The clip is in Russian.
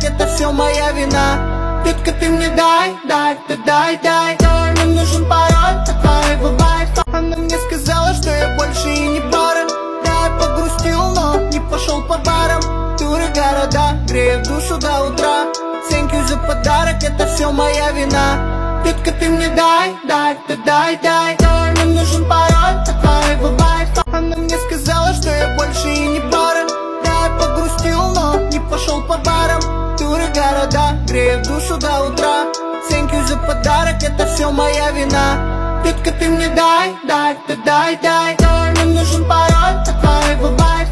это все моя вина. Детка, ты мне дай, мне нужен пароль от твоего вайфа. Она мне сказала, что я больше и не пара. Да, я погрустил, но не пошел по барам. Туры города греют душу до утра. Thank you за подарок, это все моя вина. Детка, ты мне дай, мне нужен пароль от твоего вайфа. Она мне сказала, что я больше и не пара. Да, я погрустил, но не пошел по барам. Туры города греют душу до утра. Thank you за подарок, это все моя вина. Детка, ты мне дай, мне нужен пароль от твоего вайфа.